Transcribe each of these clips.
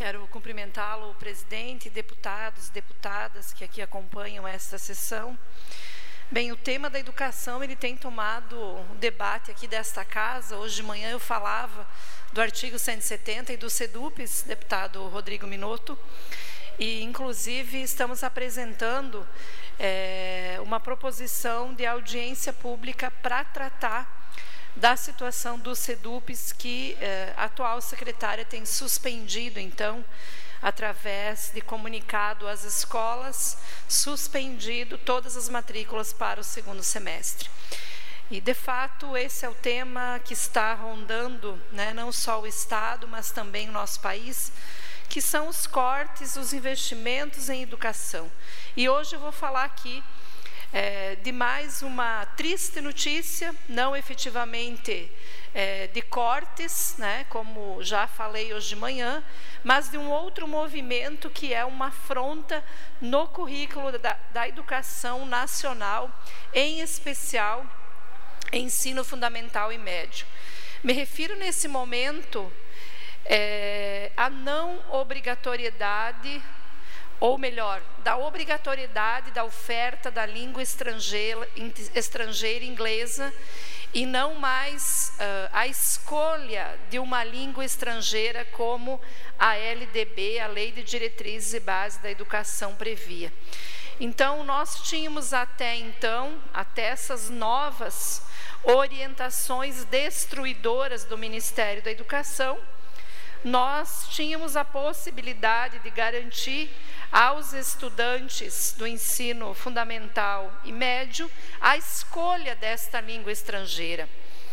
Quero cumprimentá-lo, presidente, deputados, deputadas que aqui acompanham esta sessão. Bem, o tema da educação, ele tem tomado o debate aqui desta casa. Hoje de manhã eu falava do artigo 170 e do SEDUPES, deputado Rodrigo Minotto, e inclusive estamos apresentando uma proposição de audiência pública para tratar da situação do SEDUPES, que a atual secretária tem suspendido, então, através de comunicado às escolas, suspendido todas as matrículas para o segundo semestre. E, de fato, esse é o tema que está rondando, né, não só o Estado, mas também o nosso país, que são os cortes, os investimentos em educação. E hoje eu vou falar aqui de mais uma triste notícia, não efetivamente de cortes, né, como já falei hoje de manhã, mas de um outro movimento que é uma afronta no currículo da educação nacional, em especial ensino fundamental e médio. Me refiro nesse momento à não obrigatoriedade, ou melhor, da obrigatoriedade da oferta da língua estrangeira inglesa e não mais a escolha de uma língua estrangeira como a LDB, a Lei de Diretrizes e Bases da Educação, previa. Então, nós tínhamos até essas novas orientações destruidoras do Ministério da Educação, nós tínhamos a possibilidade de garantir aos estudantes do ensino fundamental e médio a escolha desta língua estrangeira.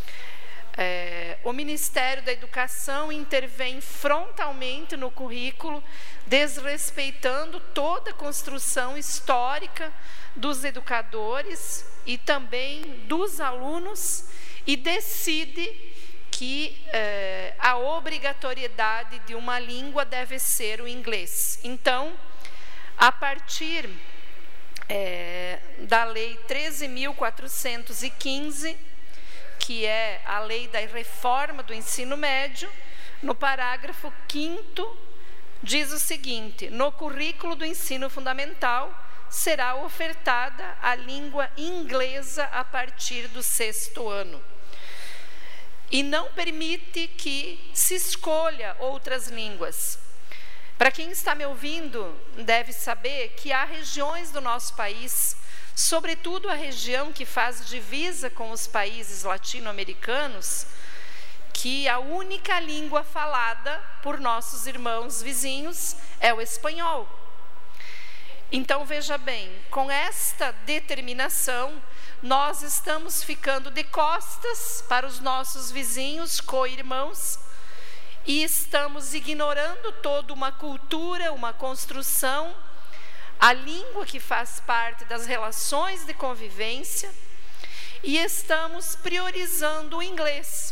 O Ministério da Educação intervém frontalmente no currículo, desrespeitando toda a construção histórica dos educadores e também dos alunos, e decide que a obrigatoriedade de uma língua deve ser o inglês. Então, a partir da Lei 13.415, que é a lei da reforma do ensino médio, no parágrafo 5º, diz o seguinte: no currículo do ensino fundamental será ofertada a língua inglesa a partir do 6º ano. E não permite que se escolha outras línguas. Para quem está me ouvindo, deve saber que há regiões do nosso país, sobretudo a região que faz divisa com os países latino-americanos, que a única língua falada por nossos irmãos vizinhos é o espanhol. Então, veja bem, com esta determinação, nós estamos ficando de costas para os nossos vizinhos, co-irmãos, e estamos ignorando toda uma cultura, uma construção, a língua que faz parte das relações de convivência, e estamos priorizando o inglês.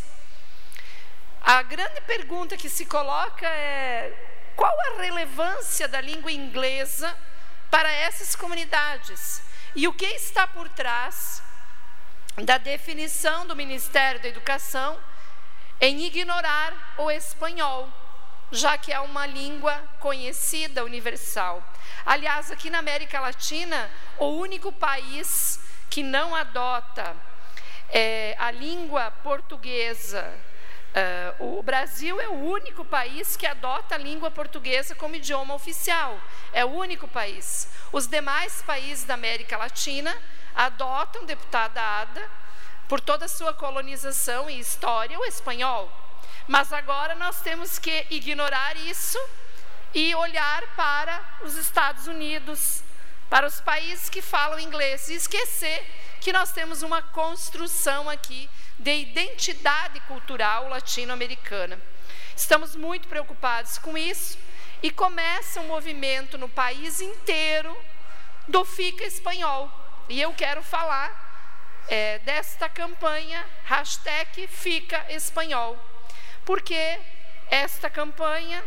A grande pergunta que se coloca é: qual a relevância da língua inglesa para essas comunidades? E o que está por trás da definição do Ministério da Educação em ignorar o espanhol, já que é uma língua conhecida, universal? Aliás, aqui na América Latina, o único país que não adota a língua portuguesa, o Brasil é o único país que adota a língua portuguesa como idioma oficial. É o único país. Os demais países da América Latina adotam, deputada Ada, por toda a sua colonização e história, o espanhol. Mas agora nós temos que ignorar isso e olhar para os Estados Unidos, para os países que falam inglês, e esquecer que nós temos uma construção aqui de identidade cultural latino-americana. Estamos muito preocupados com isso, e começa um movimento no país inteiro do Fica Espanhol. E eu quero falar desta campanha, hashtag Fica Espanhol, porque esta campanha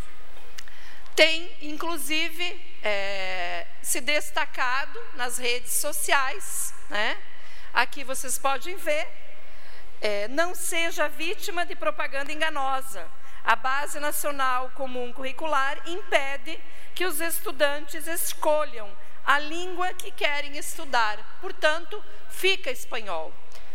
tem, inclusive, se destacado nas redes sociais, né? Aqui vocês podem ver. Não seja vítima de propaganda enganosa. A Base Nacional Comum Curricular impede que os estudantes escolham a língua que querem estudar, portanto, fica espanhol.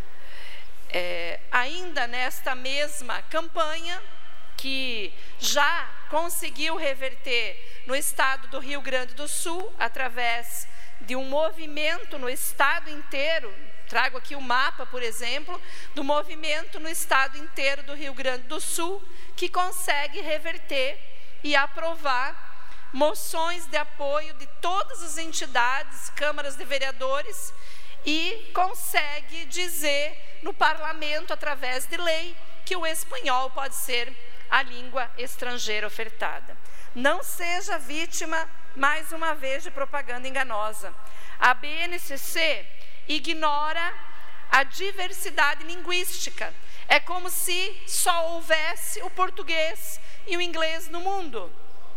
Ainda nesta mesma campanha, que já conseguiu reverter no estado do Rio Grande do Sul, através de um movimento no estado inteiro, trago aqui o mapa, por exemplo, do movimento no estado inteiro do Rio Grande do Sul, que consegue reverter e aprovar moções de apoio de todas as entidades, câmaras de vereadores, e consegue dizer no parlamento, através de lei, que o espanhol pode ser a língua estrangeira ofertada. Não seja vítima, mais uma vez, de propaganda enganosa. A BNCC ignora a diversidade linguística. É como se só houvesse o português e o inglês no mundo.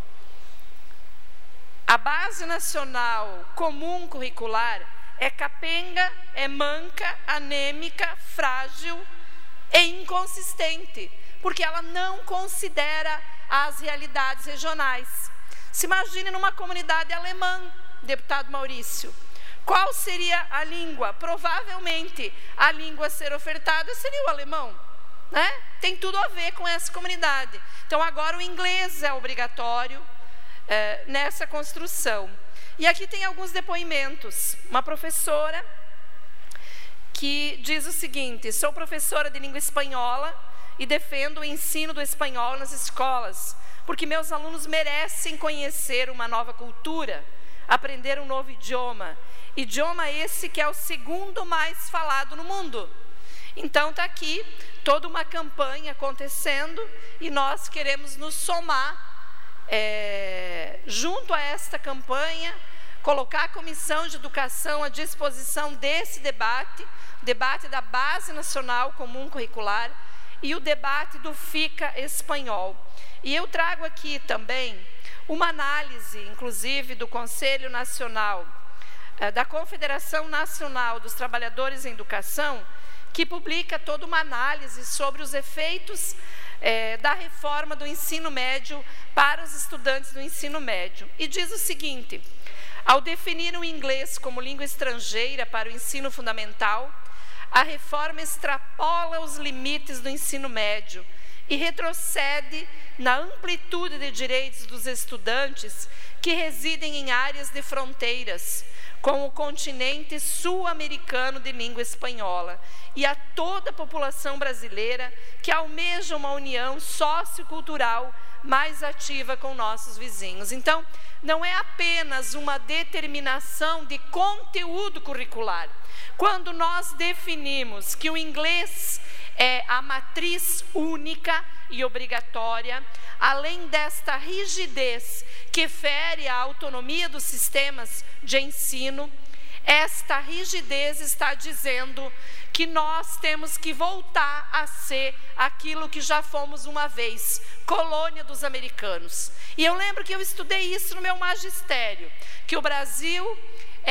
A Base Nacional Comum Curricular é capenga, é manca, anêmica, frágil e inconsistente, porque ela não considera as realidades regionais. Se imagine numa comunidade alemã, deputado Maurício. Qual seria a língua? Provavelmente a língua a ser ofertada seria o alemão, né? Tem tudo a ver com essa comunidade. Então agora o inglês é obrigatório nessa construção. E aqui tem alguns depoimentos. Uma professora que diz o seguinte: sou professora de língua espanhola e defendo o ensino do espanhol nas escolas, porque meus alunos merecem conhecer uma nova cultura, aprender um novo idioma esse que é o segundo mais falado no mundo. Então está aqui toda uma campanha acontecendo e nós queremos nos somar junto a esta campanha, colocar a Comissão de Educação à disposição desse debate da Base Nacional Comum Curricular e o debate do FICA Espanhol. E eu trago aqui também uma análise, inclusive, do Conselho Nacional, da Confederação Nacional dos Trabalhadores em Educação, que publica toda uma análise sobre os efeitos da reforma do ensino médio para os estudantes do ensino médio. E diz o seguinte: ao definir o inglês como língua estrangeira para o ensino fundamental, a reforma extrapola os limites do ensino médio e retrocede na amplitude de direitos dos estudantes que residem em áreas de fronteiras com o continente sul-americano de língua espanhola e a toda a população brasileira que almeja uma união sociocultural mais ativa com nossos vizinhos. Então, não é apenas uma determinação de conteúdo curricular. Quando nós definimos que o inglês é a matriz única e obrigatória, além desta rigidez que fere a autonomia dos sistemas de ensino, esta rigidez está dizendo que nós temos que voltar a ser aquilo que já fomos uma vez, colônia dos americanos. E eu lembro que eu estudei isso no meu magistério, que o Brasil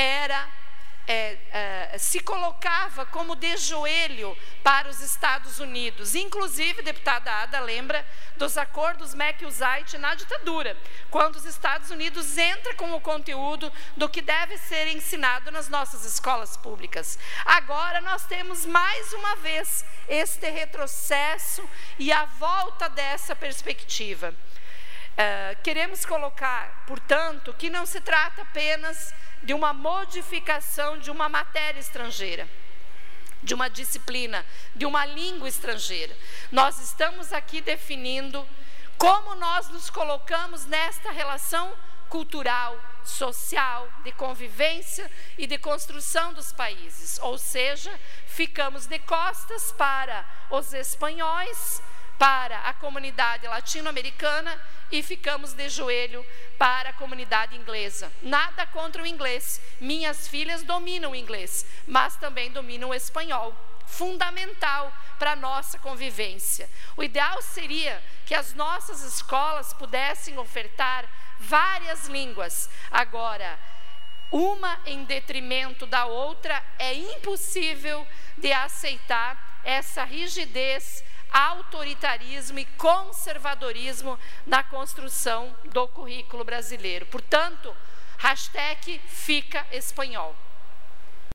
se colocava como de joelho para os Estados Unidos. Inclusive, deputada Ada lembra dos acordos McCarthy na ditadura, quando os Estados Unidos entram com o conteúdo do que deve ser ensinado nas nossas escolas públicas. Agora nós temos mais uma vez este retrocesso e a volta dessa perspectiva. Queremos colocar, portanto, que não se trata apenas de uma modificação de uma matéria estrangeira, de uma disciplina, de uma língua estrangeira. Nós estamos aqui definindo como nós nos colocamos nesta relação cultural, social, de convivência e de construção dos países. Ou seja, ficamos de costas para os espanhóis, para a comunidade latino-americana e ficamos de joelho para a comunidade inglesa. Nada contra o inglês. Minhas filhas dominam o inglês, mas também dominam o espanhol. Fundamental para a nossa convivência. O ideal seria que as nossas escolas pudessem ofertar várias línguas. Agora, uma em detrimento da outra, é impossível de aceitar essa rigidez autoritarismo e conservadorismo na construção do currículo brasileiro. Portanto, hashtag Fica Espanhol.